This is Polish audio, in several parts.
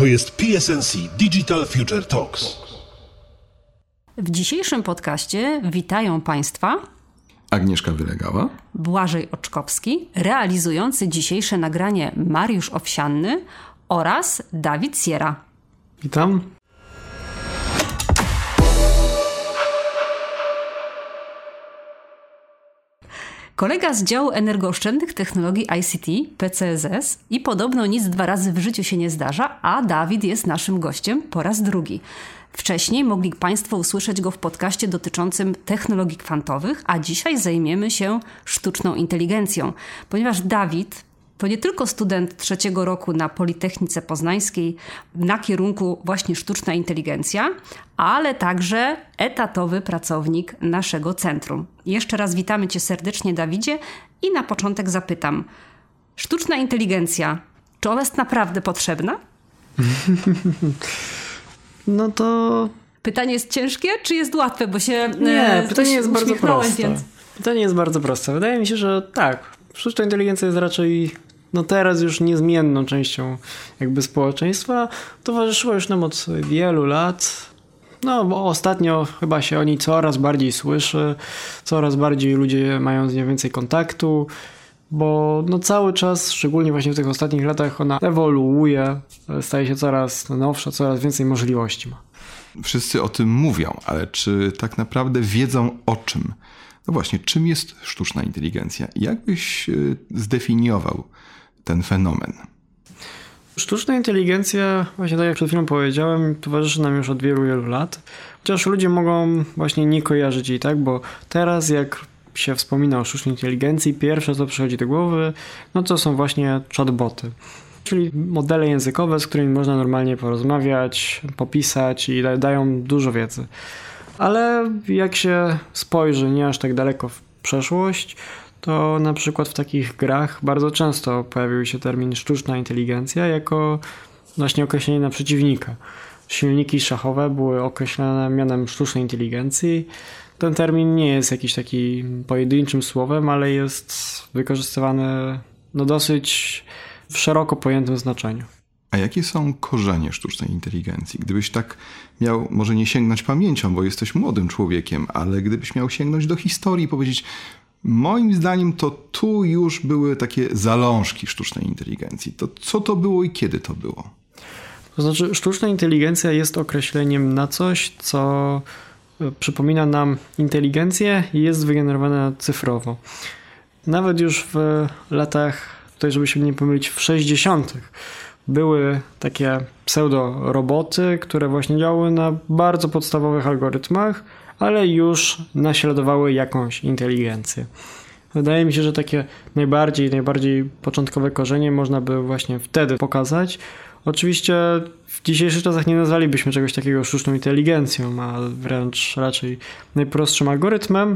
To jest PSNC Digital Future Talks. W dzisiejszym podcaście witają Państwa Agnieszka Wylegała, Błażej Oczkowski, realizujący dzisiejsze nagranie Mariusz Owsianny oraz Dawid Sierra. Witam. Kolega z działu energooszczędnych technologii ICT, PCSS, i podobno nic dwa razy w życiu się nie zdarza, a Dawid jest naszym gościem po raz drugi. Wcześniej mogli Państwo usłyszeć go w podcaście dotyczącym technologii kwantowych, a dzisiaj zajmiemy się sztuczną inteligencją, ponieważ Dawid to nie tylko student 3. roku na Politechnice Poznańskiej na kierunku właśnie sztuczna inteligencja, ale także etatowy pracownik naszego centrum. Jeszcze raz witamy Cię serdecznie, Dawidzie, i na początek zapytam, sztuczna inteligencja, czy ona jest naprawdę potrzebna? No to... Pytanie jest ciężkie, czy jest łatwe, bo się... Nie, pytanie jest bardzo proste. Więc... Pytanie jest bardzo proste. Wydaje mi się, że tak, sztuczna inteligencja jest raczej teraz już niezmienną częścią jakby społeczeństwa. Towarzyszyła już nam od wielu lat. No, bo ostatnio chyba się o niej coraz bardziej słyszy, coraz bardziej ludzie mają z nią więcej kontaktu, bo no cały czas, szczególnie właśnie w tych ostatnich latach, ona ewoluuje, staje się coraz nowsza, coraz więcej możliwości ma. Wszyscy o tym mówią, ale czy tak naprawdę wiedzą o czym? No właśnie, czym jest sztuczna inteligencja? Jak byś zdefiniował ten fenomen? Sztuczna inteligencja, właśnie tak jak przed chwilą powiedziałem, towarzyszy nam już od wielu, wielu lat. Chociaż ludzie mogą właśnie nie kojarzyć jej, tak? Bo teraz jak się wspomina o sztucznej inteligencji, pierwsze co przychodzi do głowy, no to są właśnie chatboty. Czyli modele językowe, z którymi można normalnie porozmawiać, popisać i dają dużo wiedzy. Ale jak się spojrzy nie aż tak daleko w przeszłość, to na przykład w takich grach bardzo często pojawił się termin sztuczna inteligencja jako właśnie określenie na przeciwnika. Silniki szachowe były określane mianem sztucznej inteligencji. Ten termin nie jest jakiś taki pojedynczym słowem, ale jest wykorzystywany no dosyć w szeroko pojętym znaczeniu. A jakie są korzenie sztucznej inteligencji? Gdybyś tak miał, może nie sięgnąć pamięcią, bo jesteś młodym człowiekiem, ale gdybyś miał sięgnąć do historii i powiedzieć, moim zdaniem to tu już były takie zalążki sztucznej inteligencji. To co to było i kiedy to było? To znaczy, sztuczna inteligencja jest określeniem na coś, co przypomina nam inteligencję i jest wygenerowana cyfrowo. Nawet już w latach, tutaj żeby się nie pomylić, w 60. były takie pseudo-roboty, które właśnie działały na bardzo podstawowych algorytmach, ale już naśladowały jakąś inteligencję. Wydaje mi się, że takie najbardziej początkowe korzenie można by właśnie wtedy pokazać. Oczywiście w dzisiejszych czasach nie nazwalibyśmy czegoś takiego sztuczną inteligencją, a wręcz raczej najprostszym algorytmem,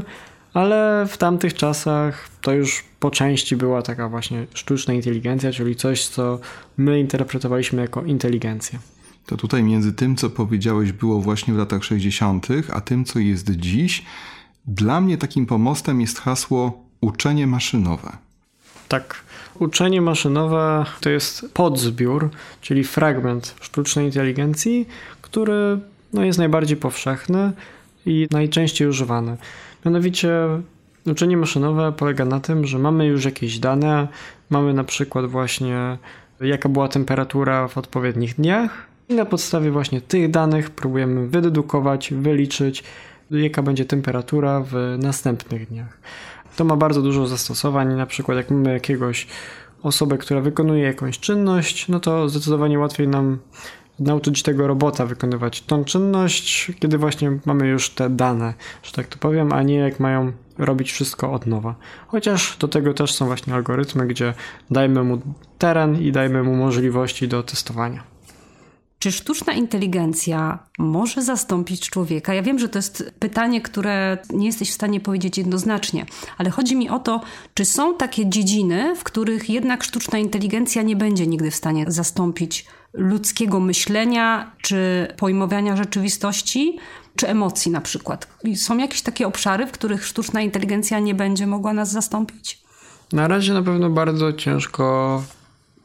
ale w tamtych czasach to już po części była taka właśnie sztuczna inteligencja, czyli coś, co my interpretowaliśmy jako inteligencję. To tutaj między tym, co powiedziałeś, było właśnie w latach 60., a tym, co jest dziś, dla mnie takim pomostem jest hasło uczenie maszynowe. Tak. Uczenie maszynowe to jest podzbiór, czyli fragment sztucznej inteligencji, który jest najbardziej powszechny i najczęściej używany. Mianowicie uczenie maszynowe polega na tym, że mamy już jakieś dane, mamy na przykład właśnie jaka była temperatura w odpowiednich dniach i na podstawie właśnie tych danych próbujemy wydedukować, wyliczyć, jaka będzie temperatura w następnych dniach. To ma bardzo dużo zastosowań, na przykład jak mamy jakiegoś osobę, która wykonuje jakąś czynność, no to zdecydowanie łatwiej nam nauczyć tego robota wykonywać tą czynność, kiedy właśnie mamy już te dane, że tak to powiem, a nie jak mają robić wszystko od nowa. Chociaż do tego też są właśnie algorytmy, gdzie dajmy mu teren i dajmy mu możliwości do testowania. Czy sztuczna inteligencja może zastąpić człowieka? Ja wiem, że to jest pytanie, które nie jesteś w stanie powiedzieć jednoznacznie, ale chodzi mi o to, czy są takie dziedziny, w których jednak sztuczna inteligencja nie będzie nigdy w stanie zastąpić ludzkiego myślenia, czy pojmowania rzeczywistości, czy emocji na przykład. Są jakieś takie obszary, w których sztuczna inteligencja nie będzie mogła nas zastąpić? Na razie na pewno bardzo ciężko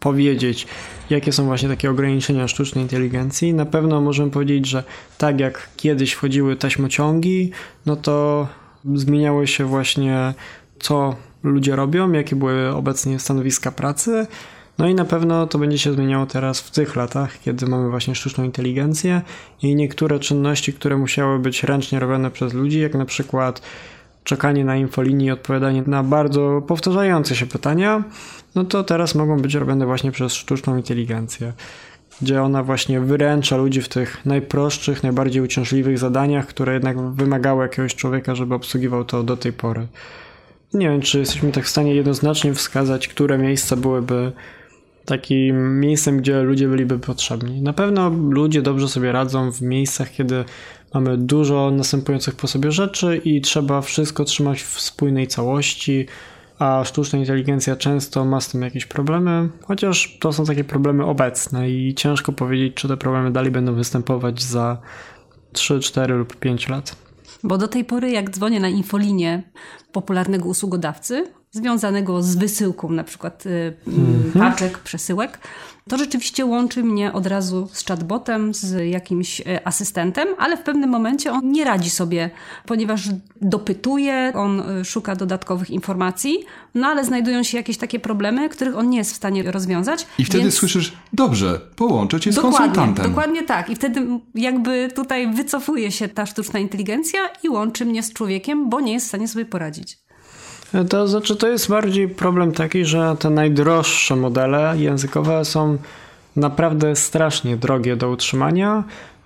powiedzieć, jakie są właśnie takie ograniczenia sztucznej inteligencji. Na pewno możemy powiedzieć, że tak jak kiedyś wchodziły taśmociągi, no to zmieniało się właśnie, co ludzie robią, jakie były obecnie stanowiska pracy. No i na pewno to będzie się zmieniało teraz w tych latach, kiedy mamy właśnie sztuczną inteligencję i niektóre czynności, które musiały być ręcznie robione przez ludzi, jak na przykład czekanie na infolinii i odpowiadanie na bardzo powtarzające się pytania, no to teraz mogą być robione właśnie przez sztuczną inteligencję, gdzie ona właśnie wyręcza ludzi w tych najprostszych, najbardziej uciążliwych zadaniach, które jednak wymagały jakiegoś człowieka, żeby obsługiwał to do tej pory. Nie wiem, czy jesteśmy tak w stanie jednoznacznie wskazać, które miejsca byłyby takim miejscem, gdzie ludzie byliby potrzebni. Na pewno ludzie dobrze sobie radzą w miejscach, kiedy mamy dużo następujących po sobie rzeczy i trzeba wszystko trzymać w spójnej całości, a sztuczna inteligencja często ma z tym jakieś problemy, chociaż to są takie problemy obecne i ciężko powiedzieć, czy te problemy dalej będą występować za 3, 4 lub 5 lat. Bo do tej pory, jak dzwonię na infolinię popularnego usługodawcy, związanego z wysyłką na przykład paczek, przesyłek, to rzeczywiście łączy mnie od razu z chatbotem, z jakimś asystentem, ale w pewnym momencie on nie radzi sobie, ponieważ dopytuje, on szuka dodatkowych informacji, no ale znajdują się jakieś takie problemy, których on nie jest w stanie rozwiązać. I wtedy słyszysz, dobrze, połączę cię z konsultantem. Dokładnie tak. I wtedy jakby tutaj wycofuje się ta sztuczna inteligencja i łączy mnie z człowiekiem, bo nie jest w stanie sobie poradzić. To znaczy, to jest bardziej problem taki, że te najdroższe modele językowe są naprawdę strasznie drogie do utrzymania,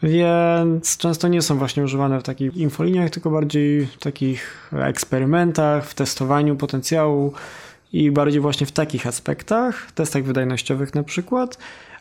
więc często nie są właśnie używane w takich infoliniach, tylko bardziej w takich eksperymentach, w testowaniu potencjału i bardziej właśnie w takich aspektach, testach wydajnościowych na przykład,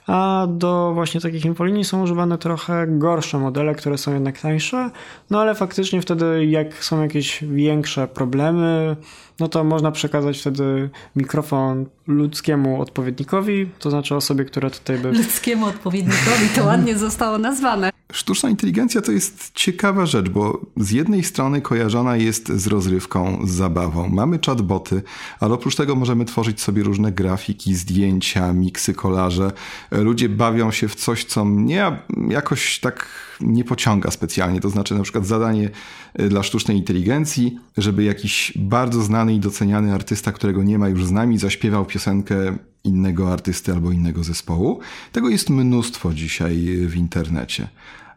a do właśnie takich infolinii są używane trochę gorsze modele, które są jednak tańsze, no ale faktycznie wtedy jak są jakieś większe problemy, no to można przekazać wtedy mikrofon ludzkiemu odpowiednikowi, to znaczy osobie, która tutaj by... Ludzkiemu odpowiednikowi, to ładnie zostało nazwane. Sztuczna inteligencja to jest ciekawa rzecz, bo z jednej strony kojarzona jest z rozrywką, z zabawą. Mamy chatboty, ale oprócz tego możemy tworzyć sobie różne grafiki, zdjęcia, miksy, kolaże. Ludzie bawią się w coś, co mnie jakoś tak nie pociąga specjalnie. To znaczy na przykład zadanie dla sztucznej inteligencji, żeby jakiś bardzo znany i doceniany artysta, którego nie ma już z nami, zaśpiewał piosenkę innego artysty albo innego zespołu. Tego jest mnóstwo dzisiaj w internecie.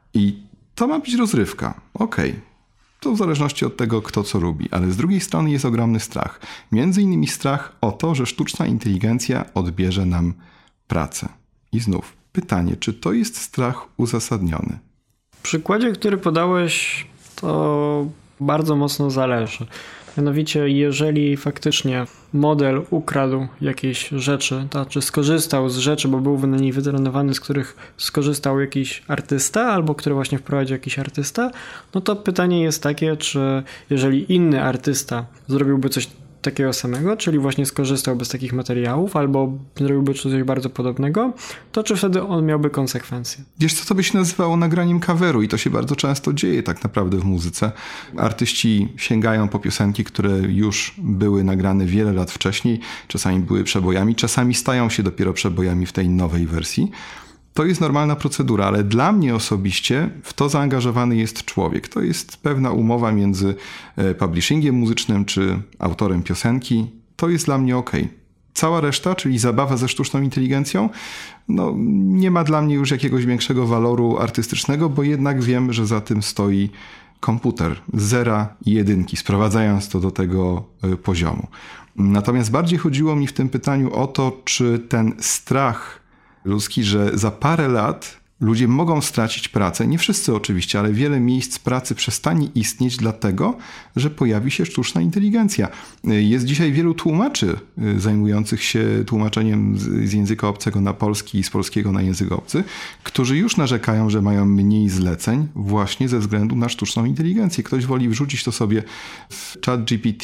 I to ma być rozrywka. Okej. To w zależności od tego, kto co lubi. Ale z drugiej strony jest ogromny strach. Między innymi strach o to, że sztuczna inteligencja odbierze nam pracę. I znów pytanie, czy to jest strach uzasadniony? W przykładzie, który podałeś, to bardzo mocno zależy. Mianowicie, jeżeli faktycznie model ukradł jakieś rzeczy, to znaczy skorzystał z rzeczy, bo był na niej wytrenowany, z których skorzystał jakiś artysta, albo który właśnie wprowadził jakiś artysta, no to pytanie jest takie, czy jeżeli inny artysta zrobiłby coś takiego samego, czyli właśnie skorzystałby z takich materiałów, albo zrobiłby coś bardzo podobnego, to czy wtedy on miałby konsekwencje? Wiesz co, to by się nazywało nagraniem coveru i to się bardzo często dzieje tak naprawdę w muzyce. Artyści sięgają po piosenki, które już były nagrane wiele lat wcześniej, czasami były przebojami, czasami stają się dopiero przebojami w tej nowej wersji. To jest normalna procedura, ale dla mnie osobiście w to zaangażowany jest człowiek. To jest pewna umowa między publishingiem muzycznym czy autorem piosenki. To jest dla mnie okej. Cała reszta, czyli zabawa ze sztuczną inteligencją, no nie ma dla mnie już jakiegoś większego waloru artystycznego, bo jednak wiem, że za tym stoi komputer z zera i jedynki, sprowadzając to do tego poziomu. Natomiast bardziej chodziło mi w tym pytaniu o to, czy ten strach ludzki, że za parę lat ludzie mogą stracić pracę. Nie wszyscy oczywiście, ale wiele miejsc pracy przestanie istnieć dlatego, że pojawi się sztuczna inteligencja. Jest dzisiaj wielu tłumaczy zajmujących się tłumaczeniem z języka obcego na polski i z polskiego na język obcy, którzy już narzekają, że mają mniej zleceń właśnie ze względu na sztuczną inteligencję. Ktoś woli wrzucić to sobie w ChatGPT,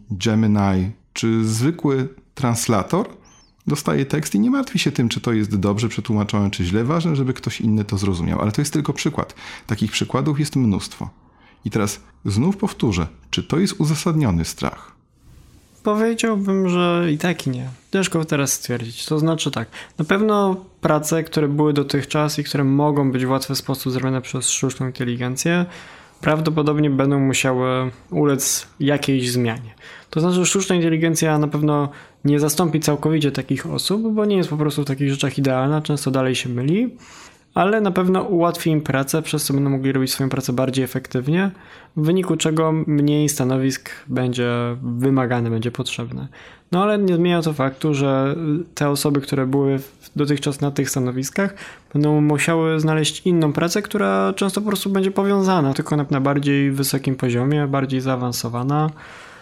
Gemini czy zwykły translator, dostaje tekst i nie martwi się tym, czy to jest dobrze przetłumaczone, czy źle. Ważne, żeby ktoś inny to zrozumiał. Ale to jest tylko przykład. Takich przykładów jest mnóstwo. I teraz znów powtórzę, czy to jest uzasadniony strach? Powiedziałbym, że i tak i nie. Ciężko teraz stwierdzić. To znaczy tak, na pewno prace, które były dotychczas i które mogą być w łatwy sposób zrobione przez sztuczną inteligencję, prawdopodobnie będą musiały ulec jakiejś zmianie. To znaczy, że sztuczna inteligencja na pewno nie zastąpi całkowicie takich osób, bo nie jest po prostu w takich rzeczach idealna, często dalej się myli, ale na pewno ułatwi im pracę, przez co będą mogli robić swoją pracę bardziej efektywnie, w wyniku czego mniej stanowisk będzie wymagane, będzie potrzebne. No ale nie zmienia to faktu, że te osoby, które były dotychczas na tych stanowiskach, będą musiały znaleźć inną pracę, która często po prostu będzie powiązana, tylko na bardziej wysokim poziomie, bardziej zaawansowana.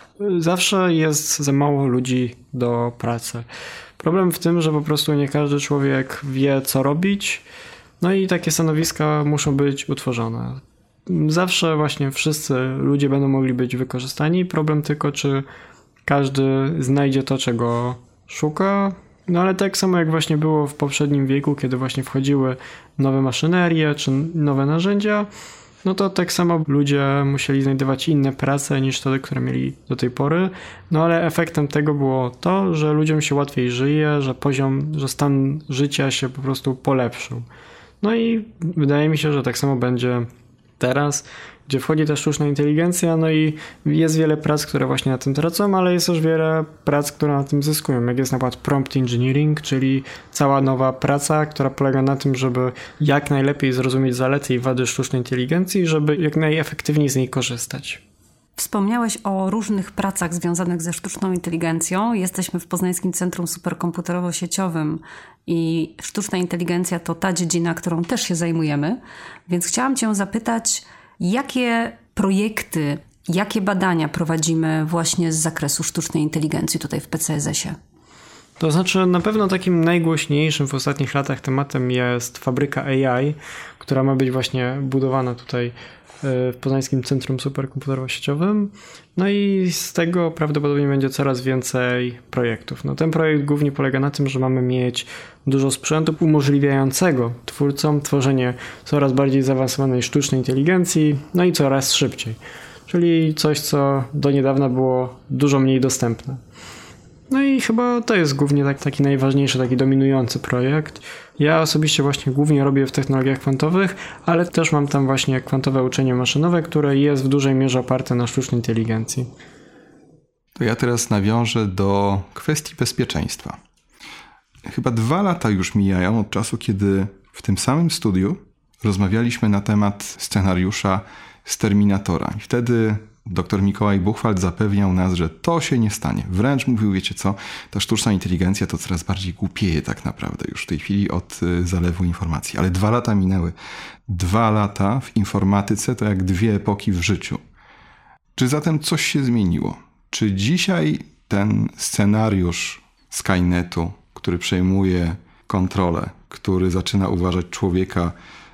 Zawsze jest za mało ludzi do pracy. Problem w tym, że po prostu nie każdy człowiek wie, co robić, no i takie stanowiska muszą być utworzone. Zawsze właśnie wszyscy ludzie będą mogli być wykorzystani. Problem tylko, czy każdy znajdzie to, czego szuka. No ale tak samo jak właśnie było w poprzednim wieku, kiedy właśnie wchodziły nowe maszynerie czy nowe narzędzia, no to tak samo ludzie musieli znajdować inne prace niż te, które mieli do tej pory. No ale efektem tego było to, że ludziom się łatwiej żyje, że stan życia się po prostu polepszył. No i wydaje mi się, że tak samo będzie teraz, gdzie wchodzi ta sztuczna inteligencja, no i jest wiele prac, które właśnie na tym tracą, ale jest też wiele prac, które na tym zyskują, jak jest na przykład prompt engineering, czyli cała nowa praca, która polega na tym, żeby jak najlepiej zrozumieć zalety i wady sztucznej inteligencji, żeby jak najefektywniej z niej korzystać. Wspomniałeś o różnych pracach związanych ze sztuczną inteligencją. Jesteśmy w Poznańskim Centrum Superkomputerowo-Sieciowym i sztuczna inteligencja to ta dziedzina, którą też się zajmujemy. Więc chciałam Cię zapytać, jakie projekty, jakie badania prowadzimy właśnie z zakresu sztucznej inteligencji tutaj w PCSS-ie? To znaczy na pewno takim najgłośniejszym w ostatnich latach tematem jest fabryka AI, która ma być właśnie budowana tutaj w Poznańskim Centrum Superkomputerowo-Sieciowym. No i z tego prawdopodobnie będzie coraz więcej projektów. No ten projekt głównie polega na tym, że mamy mieć dużo sprzętu umożliwiającego twórcom tworzenie coraz bardziej zaawansowanej sztucznej inteligencji, no i coraz szybciej. Czyli coś, co do niedawna było dużo mniej dostępne. No i chyba to jest głównie taki najważniejszy, taki dominujący projekt. Ja osobiście właśnie głównie robię w technologiach kwantowych, ale też mam tam właśnie kwantowe uczenie maszynowe, które jest w dużej mierze oparte na sztucznej inteligencji. To ja teraz nawiążę do kwestii bezpieczeństwa. Chyba 2 lata już mijają od czasu, kiedy w tym samym studiu rozmawialiśmy na temat scenariusza z Terminatora. I wtedy dr Mikołaj Buchwald zapewniał nas, że to się nie stanie. Wręcz mówił, wiecie co, ta sztuczna inteligencja to coraz bardziej głupieje tak naprawdę już w tej chwili od zalewu informacji. Ale 2 lata minęły. 2 lata w informatyce to jak 2 epoki w życiu. Czy zatem coś się zmieniło? Czy dzisiaj ten scenariusz Skynetu, który przejmuje kontrolę, który zaczyna uważać człowieka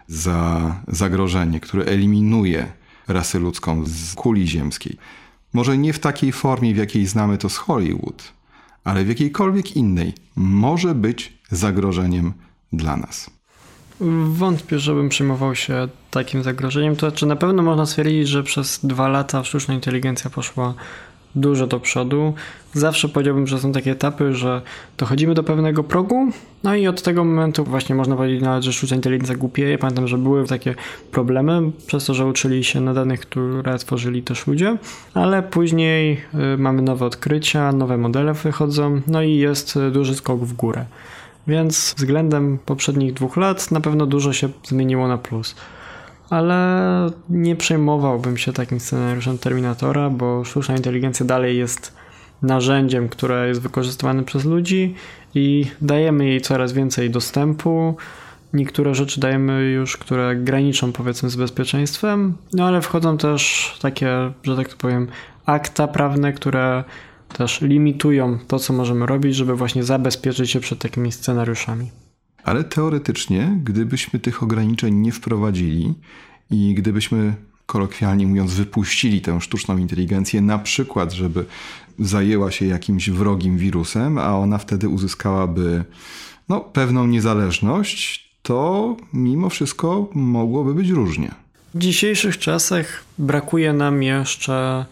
za zagrożenie, który eliminuje rasę ludzką z kuli ziemskiej. Może nie w takiej formie, w jakiej znamy to z Hollywood, ale w jakiejkolwiek innej może być zagrożeniem dla nas. Wątpię, żebym przejmował się takim zagrożeniem. To znaczy na pewno można stwierdzić, że przez 2 lata sztuczna inteligencja poszła dużo do przodu. Zawsze powiedziałbym, że są takie etapy, że dochodzimy do pewnego progu, no i od tego momentu właśnie można powiedzieć nawet, że sztuczna inteligencja głupieje. Pamiętam, że były takie problemy przez to, że uczyli się na danych, które tworzyli też ludzie, ale później mamy nowe odkrycia, nowe modele wychodzą, no i jest duży skok w górę. Więc względem poprzednich 2 lat na pewno dużo się zmieniło na plus. Ale nie przejmowałbym się takim scenariuszem Terminatora, bo sztuczna inteligencja dalej jest narzędziem, które jest wykorzystywane przez ludzi i dajemy jej coraz więcej dostępu. Niektóre rzeczy dajemy już, które graniczą powiedzmy z bezpieczeństwem, no ale wchodzą też takie, że tak to powiem, akta prawne, które też limitują to, co możemy robić, żeby właśnie zabezpieczyć się przed takimi scenariuszami. Ale teoretycznie, gdybyśmy tych ograniczeń nie wprowadzili i gdybyśmy, kolokwialnie mówiąc, wypuścili tę sztuczną inteligencję, na przykład, żeby zajęła się jakimś wrogim wirusem, a ona wtedy uzyskałaby pewną niezależność, to mimo wszystko mogłoby być różnie. W dzisiejszych czasach brakuje nam jeszcze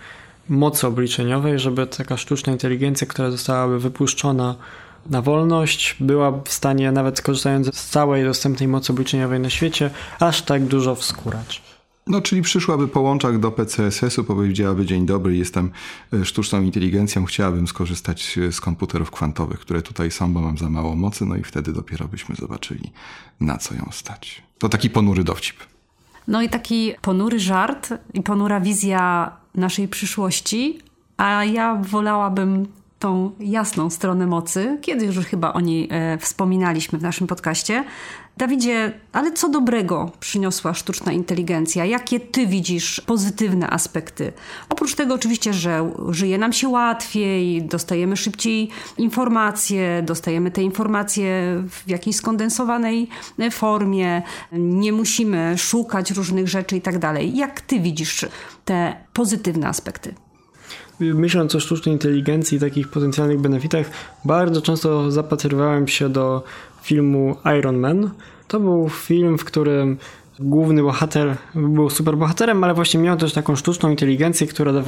mocy obliczeniowej, żeby taka sztuczna inteligencja, która zostałaby wypuszczona na wolność, była w stanie, nawet korzystając z całej dostępnej mocy obliczeniowej na świecie, aż tak dużo wskórać. No, czyli przyszłaby po łączach do PCSS-u, powiedziałaby: dzień dobry, jestem sztuczną inteligencją, chciałabym skorzystać z komputerów kwantowych, które tutaj są, bo mam za mało mocy, no i wtedy dopiero byśmy zobaczyli, na co ją stać. To taki ponury dowcip. No i taki ponury żart i ponura wizja naszej przyszłości, a ja wolałabym tą jasną stronę mocy. Kiedyś już chyba o niej wspominaliśmy w naszym podcaście. Dawidzie, ale co dobrego przyniosła sztuczna inteligencja? Jakie ty widzisz pozytywne aspekty? Oprócz tego oczywiście, że żyje nam się łatwiej, dostajemy szybciej informacje, dostajemy te informacje w jakiejś skondensowanej formie, nie musimy szukać różnych rzeczy i tak dalej. Jak ty widzisz te pozytywne aspekty? Myśląc o sztucznej inteligencji i takich potencjalnych benefitach, bardzo często zapatrywałem się do filmu Iron Man. To był film, w którym główny bohater był superbohaterem, ale właśnie miał też taką sztuczną inteligencję,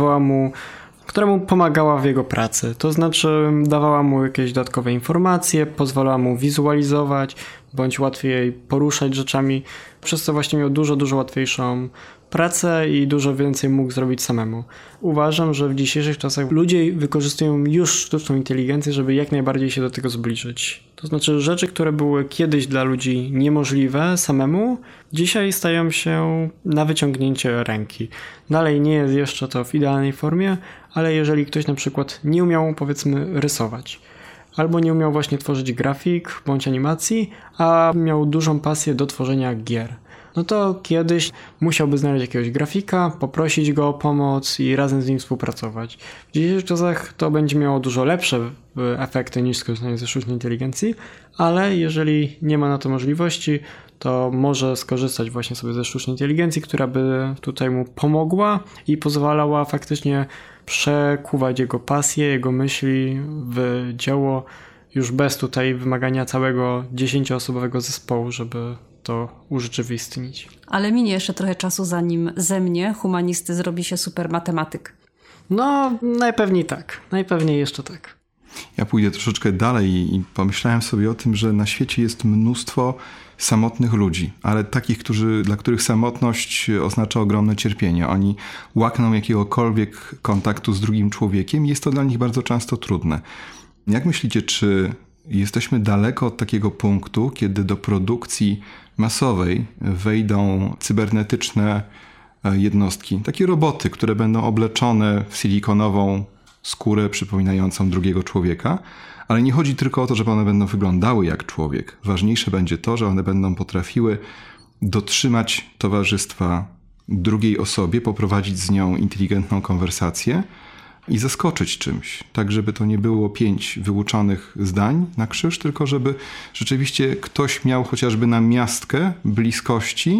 która mu pomagała w jego pracy. To znaczy dawała mu jakieś dodatkowe informacje, pozwalała mu wizualizować, bądź łatwiej poruszać rzeczami, przez co właśnie miał dużo łatwiejszą pracę i dużo więcej mógł zrobić samemu. Uważam, że w dzisiejszych czasach ludzie wykorzystują już sztuczną inteligencję, żeby jak najbardziej się do tego zbliżyć. To znaczy rzeczy, które były kiedyś dla ludzi niemożliwe samemu, dzisiaj stają się na wyciągnięcie ręki. Dalej nie jest jeszcze to w idealnej formie, ale jeżeli ktoś na przykład nie umiał, powiedzmy, rysować, albo nie umiał właśnie tworzyć grafik bądź animacji, a miał dużą pasję do tworzenia gier, no to kiedyś musiałby znaleźć jakiegoś grafika, poprosić go o pomoc i razem z nim współpracować. W dzisiejszych czasach to będzie miało dużo lepsze efekty niż skorzystanie ze sztucznej inteligencji, ale jeżeli nie ma na to możliwości, to może skorzystać właśnie sobie ze sztucznej inteligencji, która by tutaj mu pomogła i pozwalała faktycznie przekuwać jego pasję, jego myśli w dzieło już bez tutaj wymagania całego 10-osobowego zespołu, żeby to urzeczywistnić. Ale minie jeszcze trochę czasu, zanim ze mnie, humanisty, zrobi się super matematyk. No, najpewniej tak. Najpewniej jeszcze tak. Ja pójdę troszeczkę dalej i pomyślałem sobie o tym, że na świecie jest mnóstwo samotnych ludzi, ale takich, dla których samotność oznacza ogromne cierpienie. Oni łakną jakiegokolwiek kontaktu z drugim człowiekiem i jest to dla nich bardzo często trudne. Jak myślicie, czy jesteśmy daleko od takiego punktu, kiedy do produkcji masowej wejdą cybernetyczne jednostki, takie roboty, które będą obleczone w silikonową skórę przypominającą drugiego człowieka, ale nie chodzi tylko o to, żeby one będą wyglądały jak człowiek. Ważniejsze będzie to, że one będą potrafiły dotrzymać towarzystwa drugiej osobie, poprowadzić z nią inteligentną konwersację i zaskoczyć czymś, tak żeby to nie było 5 wyuczonych zdań na krzyż, tylko żeby rzeczywiście ktoś miał chociażby namiastkę bliskości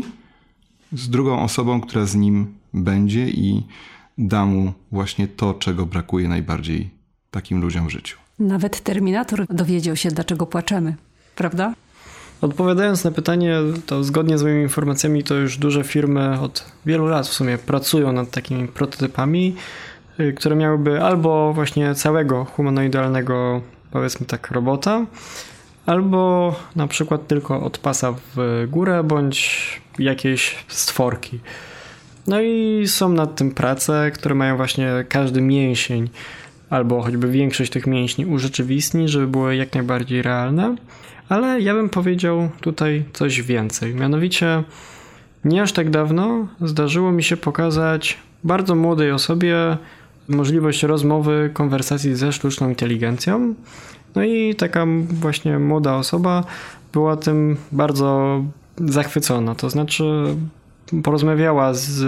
z drugą osobą, która z nim będzie i da mu właśnie to, czego brakuje najbardziej takim ludziom w życiu. Nawet Terminator dowiedział się, dlaczego płaczemy, prawda? Odpowiadając na pytanie, to zgodnie z moimi informacjami, to już duże firmy od wielu lat w sumie pracują nad takimi prototypami, które miałyby albo właśnie całego humanoidalnego, powiedzmy tak, robota, albo na przykład tylko od pasa w górę, bądź jakieś stworki. No i są nad tym prace, które mają właśnie każdy mięsień, albo choćby większość tych mięśni urzeczywistnić, żeby były jak najbardziej realne. Ale ja bym powiedział tutaj coś więcej. Mianowicie nie aż tak dawno zdarzyło mi się pokazać bardzo młodej osobie możliwość rozmowy, konwersacji ze sztuczną inteligencją. No i taka właśnie młoda osoba była tym bardzo zachwycona. To znaczy porozmawiała z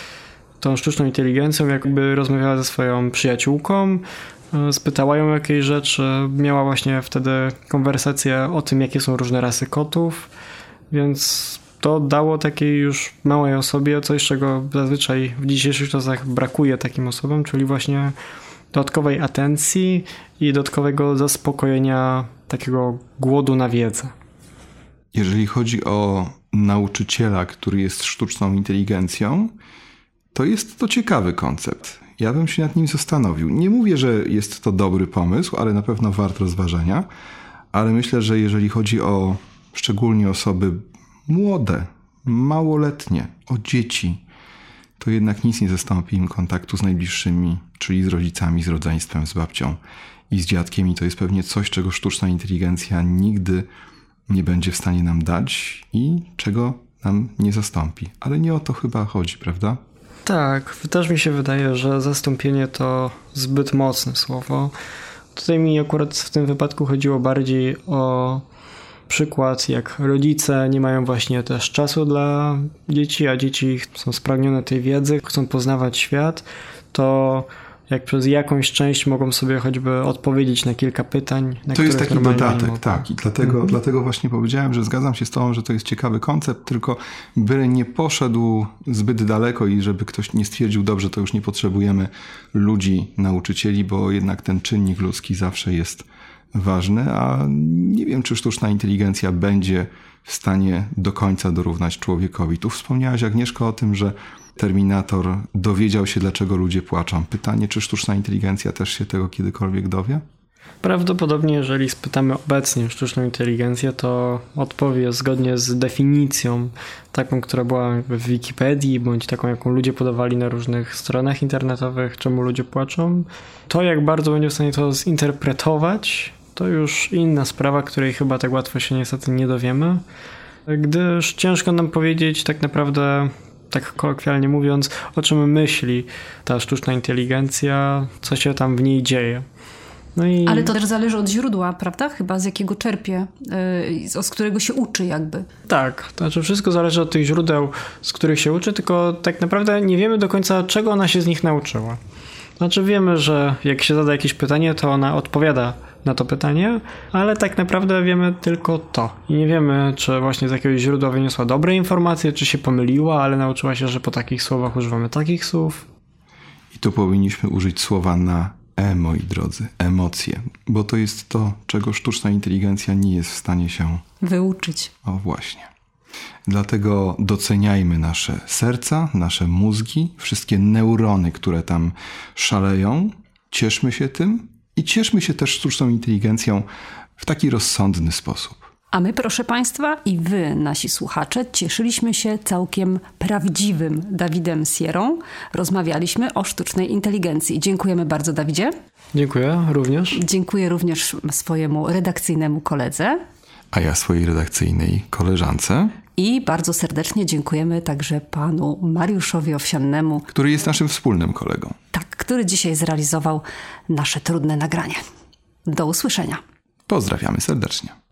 tą sztuczną inteligencją, jakby rozmawiała ze swoją przyjaciółką, spytała ją jakieś rzeczy, miała właśnie wtedy konwersację o tym, jakie są różne rasy kotów, więc to dało takiej już małej osobie coś, czego zazwyczaj w dzisiejszych czasach brakuje takim osobom, czyli właśnie dodatkowej atencji i dodatkowego zaspokojenia takiego głodu na wiedzę. Jeżeli chodzi o nauczyciela, który jest sztuczną inteligencją, to jest to ciekawy koncept. Ja bym się nad nim zastanowił. Nie mówię, że jest to dobry pomysł, ale na pewno wart rozważenia. Ale myślę, że jeżeli chodzi o szczególnie osoby młode, małoletnie, o dzieci, to jednak nic nie zastąpi im kontaktu z najbliższymi, czyli z rodzicami, z rodzeństwem, z babcią i z dziadkiem. I to jest pewnie coś, czego sztuczna inteligencja nigdy nie będzie w stanie nam dać i czego nam nie zastąpi. Ale nie o to chyba chodzi, prawda? Tak, też mi się wydaje, że zastąpienie to zbyt mocne słowo. Tutaj mi akurat w tym wypadku chodziło bardziej o przykład, jak rodzice nie mają właśnie też czasu dla dzieci, a dzieci są spragnione tej wiedzy, chcą poznawać świat, to jak przez jakąś część mogą sobie choćby odpowiedzieć na kilka pytań. To jest taki dodatek, tak. I dlatego właśnie powiedziałem, że zgadzam się z tobą, że to jest ciekawy koncept, tylko byle nie poszedł zbyt daleko i żeby ktoś nie stwierdził, dobrze, to już nie potrzebujemy ludzi, nauczycieli, bo jednak ten czynnik ludzki zawsze jest ważny, a nie wiem, czy sztuczna inteligencja będzie w stanie do końca dorównać człowiekowi. Tu wspomniałaś, Agnieszko, o tym, że Terminator dowiedział się, dlaczego ludzie płaczą. Pytanie, czy sztuczna inteligencja też się tego kiedykolwiek dowie? Prawdopodobnie, jeżeli spytamy obecnie sztuczną inteligencję, to odpowie zgodnie z definicją taką, która była w Wikipedii, bądź taką, jaką ludzie podawali na różnych stronach internetowych, czemu ludzie płaczą. To, jak bardzo będzie w stanie to zinterpretować, to już inna sprawa, której chyba tak łatwo się niestety nie dowiemy, gdyż ciężko nam powiedzieć tak naprawdę, tak kolokwialnie mówiąc, o czym myśli ta sztuczna inteligencja, co się tam w niej dzieje. No i... Ale to też zależy od źródła, prawda? Chyba z jakiego czerpie, z którego się uczy jakby. Tak, to znaczy wszystko zależy od tych źródeł, z których się uczy, tylko tak naprawdę nie wiemy do końca, czego ona się z nich nauczyła. Znaczy wiemy, że jak się zada jakieś pytanie, to ona odpowiada na to pytanie, ale tak naprawdę wiemy tylko to. I nie wiemy, czy właśnie z jakiegoś źródła wyniosła dobre informacje, czy się pomyliła, ale nauczyła się, że po takich słowach używamy takich słów. I tu powinniśmy użyć słowa na moi drodzy, emocje, bo to jest to, czego sztuczna inteligencja nie jest w stanie się wyuczyć. O właśnie. Dlatego doceniajmy nasze serca, nasze mózgi, wszystkie neurony, które tam szaleją. Cieszmy się tym i cieszmy się też sztuczną inteligencją w taki rozsądny sposób. A my, proszę Państwa, i wy, nasi słuchacze, cieszyliśmy się całkiem prawdziwym Dawidem Sierą. Rozmawialiśmy o sztucznej inteligencji. Dziękujemy bardzo, Dawidzie. Dziękuję również. Dziękuję również swojemu redakcyjnemu koledze. A ja swojej redakcyjnej koleżance. I bardzo serdecznie dziękujemy także panu Mariuszowi Owsiannemu, który jest naszym wspólnym kolegą. Tak, który dzisiaj zrealizował nasze trudne nagranie. Do usłyszenia. Pozdrawiamy serdecznie.